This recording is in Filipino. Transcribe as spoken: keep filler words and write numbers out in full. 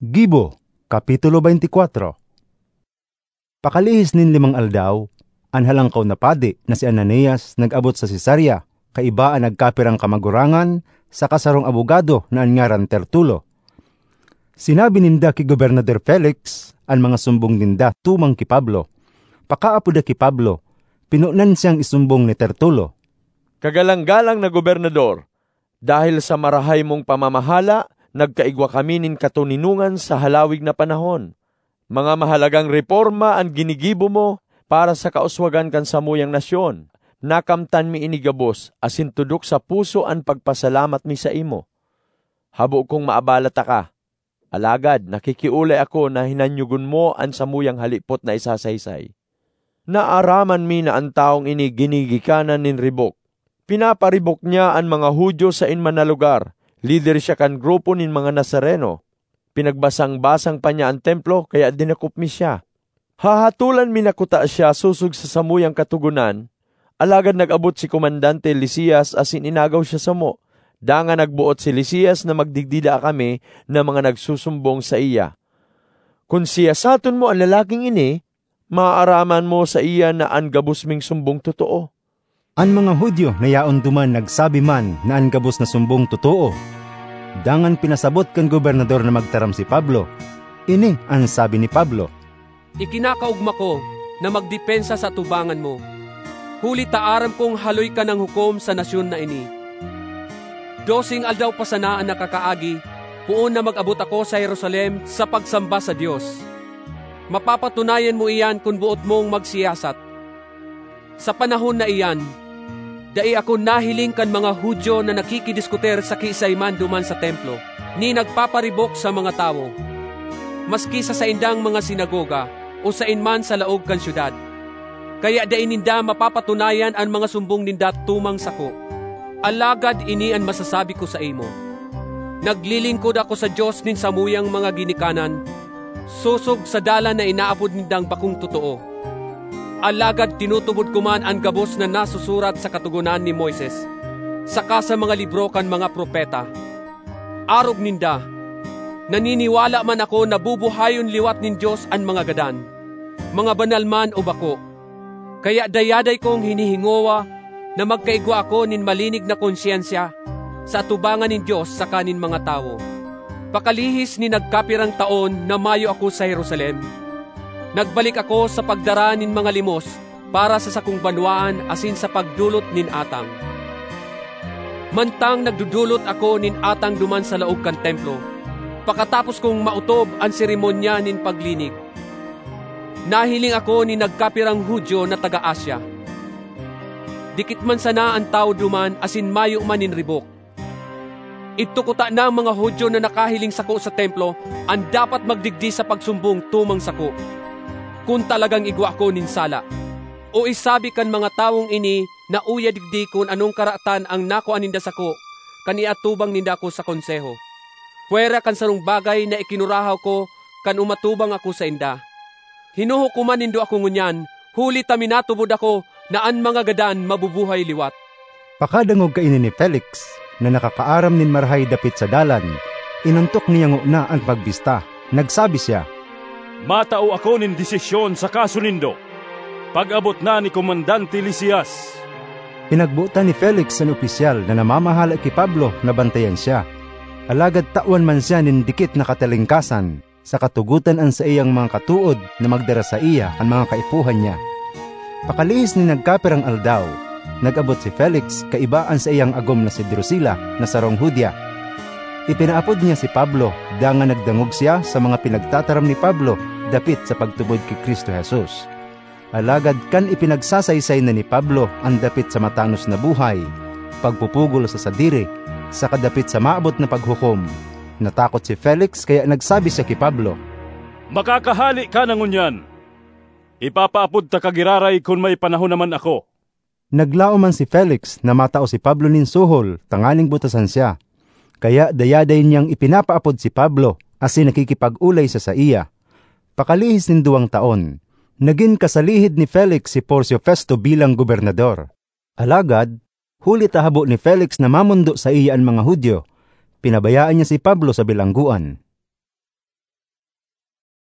Gibo, Kapitulo twenty-four. Pakalihis nin limang aldaw, anhalangkaw na padi na si Ananias nag-abot sa Cesarea, kaiba ang nagkapirang kamagurangan sa kasarong abogado na anyaran Tertulo. Sinabi ninda ki Gobernador Felix ang mga sumbong ninda tumang ki Pablo. Pakaapuda ki Pablo, pinunan siyang isumbong ni Tertulo. Kagalang-galang na gobernador, dahil sa marahay mong pamamahala, nagkaigwa kami nin katuninungan sa halawig na panahon. Mga mahalagang reforma ang ginigibo mo para sa kauswagan kan samuyang nasyon. Nakamtan mi inigabos, asin tudok sa puso ang pagpasalamat mi sa imo. Habo kong maabalata ka. Alagad, nakikiulay ako na hinanyugon mo ang samuyang halipot na isasaysay. Naaraman mi na ang taong ini ginigikanan nin ribok. Pinaparibok niya ang mga Hudyo sa inman na lugar. Leader siya kan grupo nin mga Nazareno. Pinagbasang-basang pa niya ang templo, kaya dinakup mi siya. Hahatulan minakuta siya susug sa samuyang katugunan. Alagad nag-abot si Komandante Lysias asin inagaw siya sa mo. Danga nagbuot si Lysias na magdigdida kami na mga nagsusumbong sa iya. Kung siya saton mo ang lalaking ini, maaaraman mo sa iya na ang gabos ming sumbong totoo. Ang mga Hudyo na yaon duman nagsabi man na ang gabos na sumbong totoo. Dangan pinasabot kan gobernador na magtaram si Pablo. Ini ang sabi ni Pablo. Ikinakaugma ko na magdepensa sa tubangan mo. Huli taaram kong haloy ka ng hukom sa nasyon na ini. Dosing aldaw pa sana ang nakakaagi, puon na mag-abot ako sa Jerusalem sa pagsamba sa Diyos. Mapapatunayan mo iyan kung buot mong magsiyasat. Sa panahon na iyan, dai ako nahiling kan mga Hudyo na nakikidiskuter sa kiisayman duman sa templo, ni nagpaparibok sa mga tao. Maski sa saindang mga sinagoga o sa inman sa laog kan syudad. Kaya dai ninda mapapatunayan ang mga sumbong ninda tumang sako. Alagad ini ang masasabi ko sa imo. Naglilingkod ako sa Diyos nin samuyang mga ginikanan, susog sa dala na inaapod nindang bakong totoo. Alagad tinutubod ko man ang gabos na nasusurat sa katugunan ni Moises, saka sa mga libro kan mga propeta. Arog ninda, naniniwala man ako na bubuhayon liwat nin Diyos ang mga gadan, mga banal man o bako. Kaya dayaday kong hinihingowa na magkaigwa ako nin malinig na konsyensya sa tubangan nin Diyos sa kanin mga tao. Pakalihis ni nagkapirang taon na mayo ako sa Jerusalem. Nagbalik ako sa pagdara nin mga limos para sa sakong banwaan asin sa pagdulot nin atang. Mantang nagdudulot ako nin atang duman sa laog kan templo, pakatapos kong mautob ang seremonya nin paglinig. Nahiling ako ni nagkapirang Hudyo na taga-Asya. Dikit man sana ang tao duman asin mayo man nin ribok. Itukuta na ang mga Hudyo na nakahiling sako sa templo ang dapat magdigdi sa pagsumbong tumang sako. Kung talagang igwa ko nin sala. O isabi kan mga taong ini na uya digdi kung anong karatan ang nakuan ninda sako, kaniatubang ninda ko sa konseho. Puwera kan sarong bagay na ikinurahaw ko kan umatubang ako sa inda. Hinuhukuman nindo ako ngunyan, huli taminatubod ako na ang mga gadan mabubuhay liwat. Pakadangog kaini ni Felix na nakakaaram nin marahay dapit sa dalan, inantok niya na ang pagbista. Nagsabi siya, matao ako nin desisyon sa kaso nindo. Pag-abot na ni Komandante Lysias. Pinagbutan ni Felix ang opisyal na namamahala kay Pablo na bantayan siya. Alagad tawan man siya nin dikit na katalingkasan sa katugutan ang sa iyang mga katuod na magdara sa iya ang mga kaipuhan niya. Pakalihis ni nagkapirang aldaw, nag-abot si Felix kaibaan sa iyang agom na si Drusila na sarong Hudya. Ipinaapod niya si Pablo, danga nagdangog siya sa mga pinagtataram ni Pablo dapit sa pagtubod kay Kristo Jesus. Alagad kan ipinagsasaysay na ni Pablo ang dapit sa matanos na buhay, pagpupugol sa sadiri, sa kadapit sa maabot na paghukom. Natakot si Felix kaya nagsabi siya kay Pablo, makakahali ka na ngunyan. Ipapaapod ta kagiraray kung may panahon naman ako. Naglao man si Felix na matao si Pablo nin suhol, tangaling butasan siya. Kaya dayaday niyang ipinapaapod si Pablo asin nakikipag-ulay sa sa iya. Pakalihis nin duwang taon, naging kasalihid ni Felix si Porcio Festo bilang gobernador. Alagad, huli tahabo ni Felix na mamundo sa iya ang mga Hudyo. Pinabayaan niya si Pablo sa bilangguan.